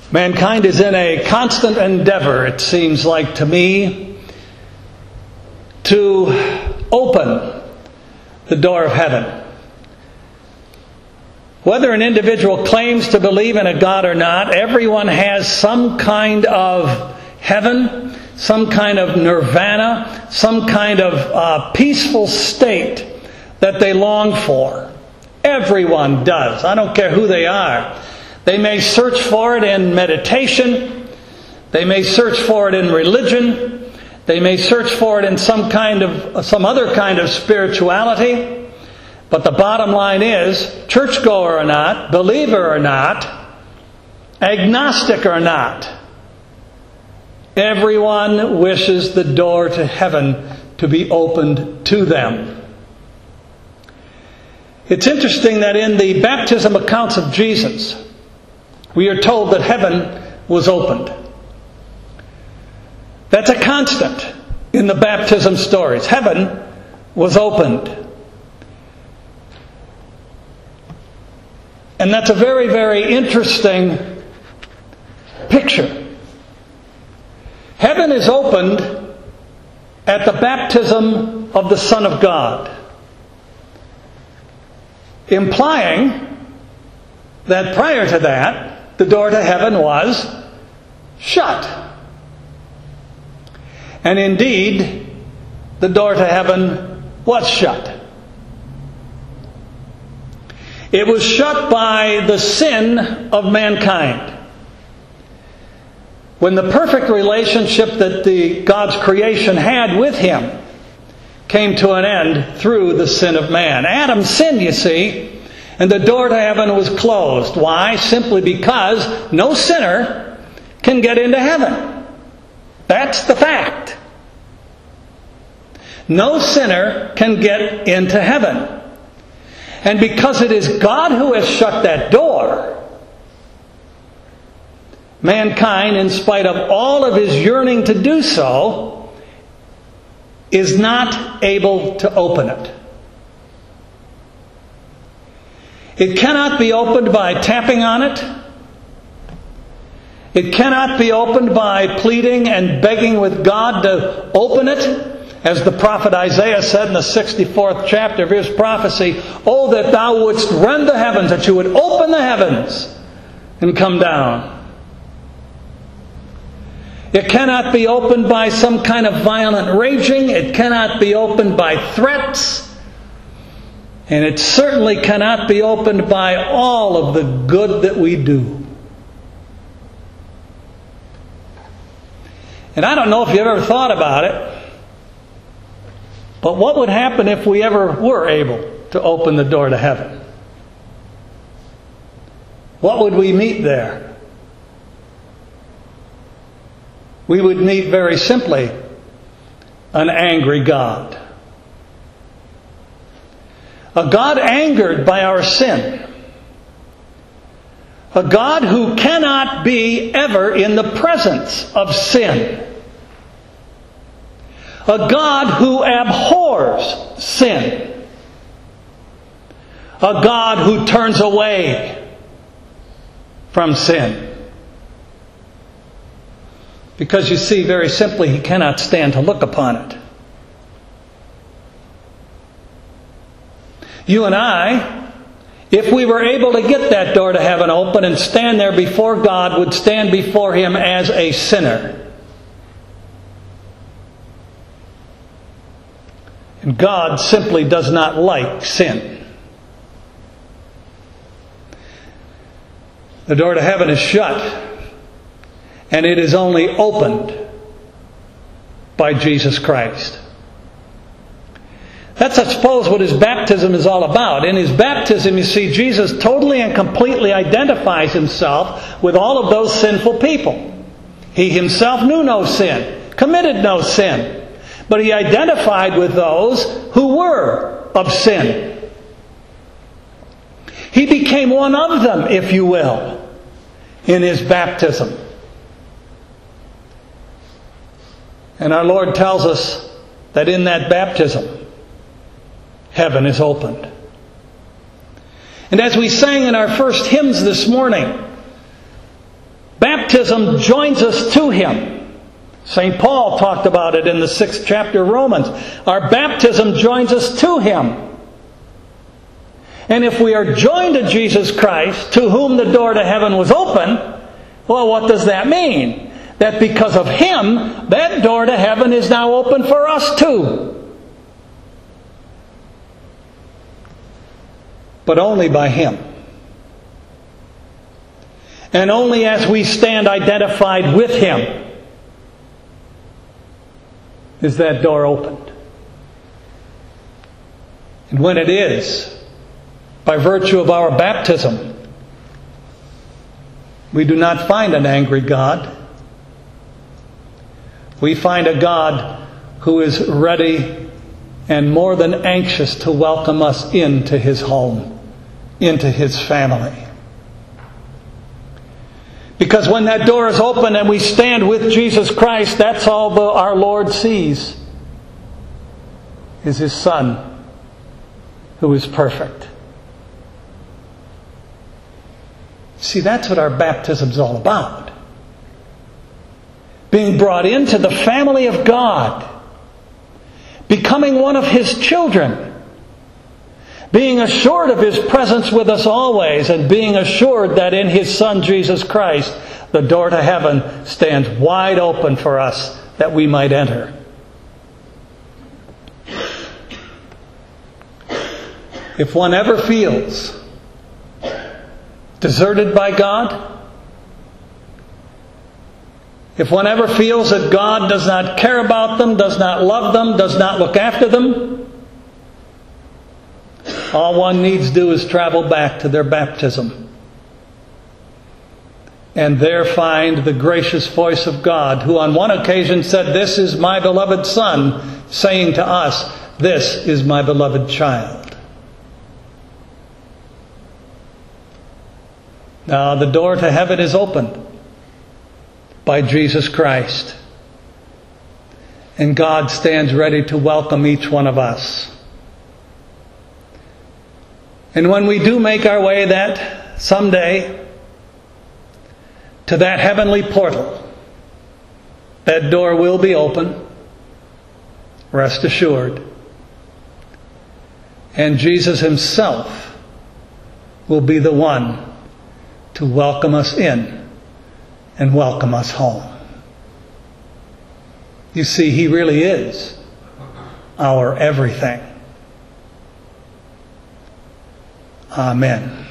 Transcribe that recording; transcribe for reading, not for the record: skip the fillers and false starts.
Mankind is in a constant endeavor, it seems like to me, to open the door of heaven. Whether an individual claims to believe in a God or not, everyone has some kind of heaven, some kind of nirvana, some kind of peaceful state that they long for. Everyone does. I don't care who they are. They may search for it in meditation. They may search for it in religion. They may search for it in some other kind of spirituality. But the bottom line is, churchgoer or not, believer or not, agnostic or not, everyone wishes the door to heaven to be opened to them. It's interesting that in the baptism accounts of Jesus, we are told that heaven was opened. That's a constant in the baptism stories. Heaven was opened. And that's a very, very interesting picture. Heaven is opened at the baptism of the Son of God, implying that prior to that, the door to heaven was shut. And indeed, the door to heaven was shut. It was shut by the sin of mankind. When the perfect relationship that God's creation had with Him came to an end through the sin of man. Adam sinned, you see, and the door to heaven was closed. Why? Simply because no sinner can get into heaven. That's the fact. No sinner can get into heaven. And because it is God who has shut that door, mankind, in spite of all of his yearning to do so, is not able to open it. It cannot be opened by tapping on it. It cannot be opened by pleading and begging with God to open it. As the prophet Isaiah said in the 64th chapter of his prophecy, "Oh, that thou wouldst rend the heavens, that you would open the heavens and come down." It cannot be opened by some kind of violent raging. It cannot be opened by threats. And it certainly cannot be opened by all of the good that we do. And I don't know if you've ever thought about it, but what would happen if we ever were able to open the door to heaven? What would we meet there? We would meet very simply an angry God. A God angered by our sin. A God who cannot be ever in the presence of sin. A God who abhors sin. A God who turns away from sin. Because you see, very simply, He cannot stand to look upon it. You and I, if we were able to get that door to heaven open and stand there before God, would stand before Him as a sinner. And God simply does not like sin. The door to heaven is shut. And it is only opened by Jesus Christ. That's, I suppose, what His baptism is all about. In His baptism, you see, Jesus totally and completely identifies Himself with all of those sinful people. He Himself knew no sin, committed no sin. But He identified with those who were of sin. He became one of them, if you will, in His baptism. And our Lord tells us that in that baptism, heaven is opened. And as we sang in our first hymns this morning, baptism baptism joins us to Him. St. Paul talked about it in the 6th chapter of Romans. Our baptism joins us to Him. And if we are joined to Jesus Christ, to whom the door to heaven was open, well, what does that mean? That because of Him, that door to heaven is now open for us too. But only by Him. And only as we stand identified with Him is that door opened. And when it is, by virtue of our baptism, we do not find an angry God. We find a God who is ready and more than anxious to welcome us into His home, into His family. Because when that door is open and we stand with Jesus Christ, that's all our Lord sees, is His Son, who is perfect. See, that's what our baptism is all about. Being brought into the family of God. Becoming one of His children. Being assured of His presence with us always, and being assured that in His Son Jesus Christ, the door to heaven stands wide open for us that we might enter. If one ever feels deserted by God, if one ever feels that God does not care about them, does not love them, does not look after them, all one needs do is travel back to their baptism and there find the gracious voice of God, who on one occasion said, "This is my beloved Son," saying to us, "This is my beloved child." Now the door to heaven is opened by Jesus Christ. And God stands ready to welcome each one of us. And when we do make our way that someday to that heavenly portal, that door will be open, rest assured. And Jesus Himself will be the one to welcome us in and welcome us home. You see, He really is our everything. Amen.